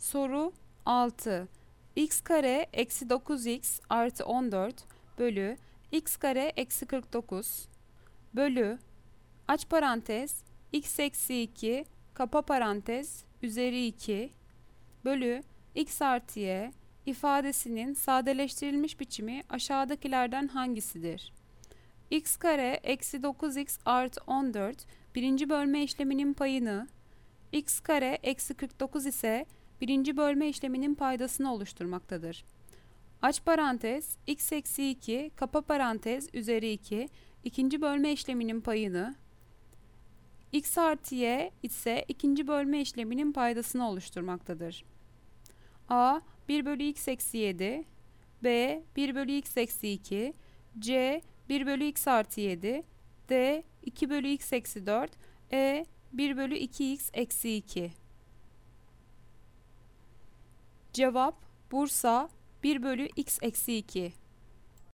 Soru 6. X kare eksi 9x artı 14 bölü x kare eksi 49 bölü aç parantez x eksi 2 kapa parantez üzeri 2 bölü x artı y ifadesinin sadeleştirilmiş biçimi aşağıdakilerden hangisidir? X kare eksi 9x artı 14 birinci bölme işleminin payını, x kare eksi 49 ise birinci bölme işleminin paydasını oluşturmaktadır. Aç parantez x eksi 2 kapa parantez üzeri 2 ikinci bölme işleminin payını, x artı y ise ikinci bölme işleminin paydasını oluşturmaktadır. A 1 bölü x eksi 7, B 1 bölü x eksi 2, C 1 bölü x artı 7, D 2 bölü x eksi 4, E 1 bölü 2x eksi 2. Cevap Bursa 1 bölü x eksi 2.